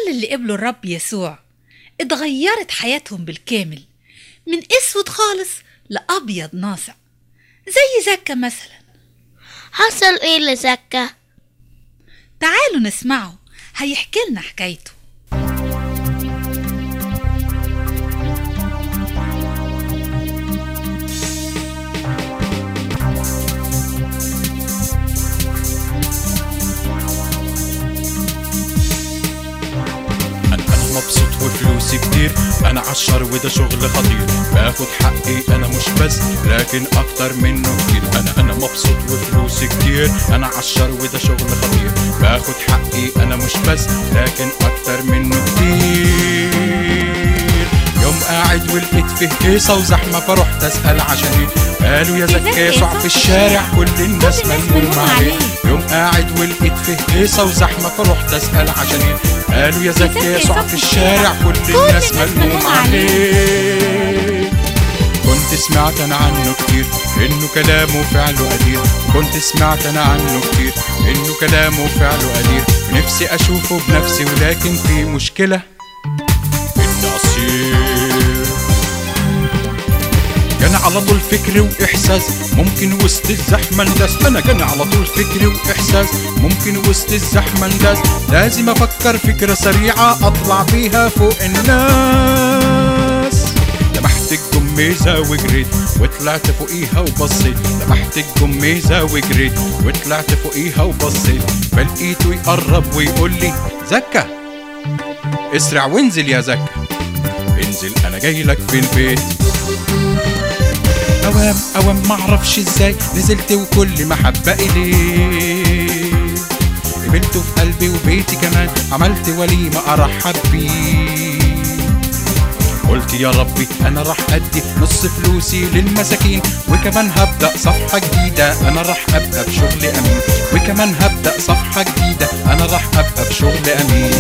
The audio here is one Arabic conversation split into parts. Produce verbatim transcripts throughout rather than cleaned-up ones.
كل اللي قبلوا الرب يسوع اتغيرت حياتهم بالكامل، من اسود خالص لأبيض ناصع، زي زكا مثلا. حصل ايه لزكا؟ تعالوا نسمعه، هيحكي لنا حكايته. مبسوط وفلوسي كتير، انا عشر وده شغل خطير، باخد حقي انا مش بس لكن اكتر منه كتير. انا انا مبسوط وفلوسي كتير، انا عشر وده شغل خطير، باخد حقي انا مش بس لكن اكتر منه كتير. يوم قاعد ولقيت فيه هيصة وزحمة فرحت اسأل عشان ايه، قالوا يا زكا يسوع في الشارع كل الناس ملمومة عليه. يوم قاعد ولقيت فيه هيصة وزحمة فرحت اسأل عشان ايه، قالوا يا زكا يسوع في الشارع كل الناس ملمومة عليه. كنت سمعت انا عنه كتير انه كلامه فعله قدير، كنت سمعت انا عنه كتير انه كلامه فعله قدير، نفسي اشوفه بنفسي ولكن في مشكلة النصير. كان على طول فكري واحساس ممكن وسط الزحمه نداس، انا كان على طول فكري واحساس ممكن وسط الزحمه نداس، لازم افكر فكره سريعه اطلع بيها فوق الناس. لمحت الجميزه وجريت وطلعت فوقيها وبصيت، لمحت الجميزه وجريت وطلعت فوقيها وبصيت، فلقيته يقرب ويقول لي زكا اسرع وانزل يا زكا، انزل انا جاي لك في البيت. اوام اوام معرفش ازاي نزلت وكل محبة اليه، قبلته في قلبي وبيتي كمان، عملت وليمة ارحب بيه. قلت يا ربي انا راح ادي نص فلوسي للمساكين، وكمان هبدأ صفحة جديدة انا راح ابقى بشغل امين، وكمان هبدأ صفحة جديدة انا راح ابقى بشغل امين.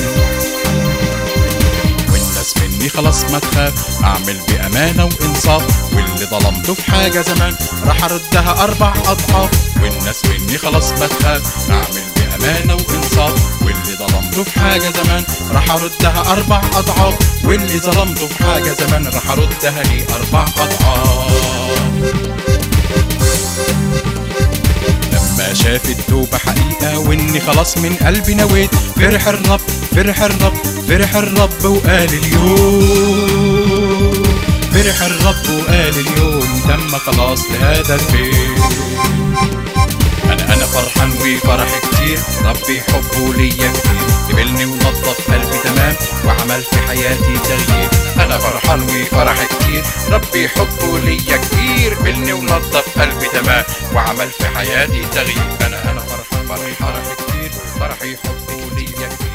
والناس مني خلاص ما تخاف، اعمل بامانه وانصاف، واللي ظلمته في حاجه زمان راح اردها اربع اضعاف. والناس مني خلاص ما تخاف، اعمل بامانه وانصاف، واللي ظلمته في حاجه زمان راح اردها اربع اضعاف، واللي ظلمته في حاجه زمان راح اردها لي اربع اضعاف. لما شاف التوبة حقيقة واني خلاص من قلبي نويت، فرح الرب فرح الرب فرح الرب وقال اليوم، فرح الرب وقال اليوم تم خلاص لهذا البيت. انا انا فرحان وفرح كتير، ربي حبه ليا كتير، قبلني ونظف قلبي تمام وعمل في حياتي تغيير. انا فرحان وفرح كتير، ربي حبه ليا كتير، قبلني ونظف قلبي تمام وعمل في حياتي تغيير. انا انا فرحان فرح فرح كتير، فرحي حبه ليا كتير.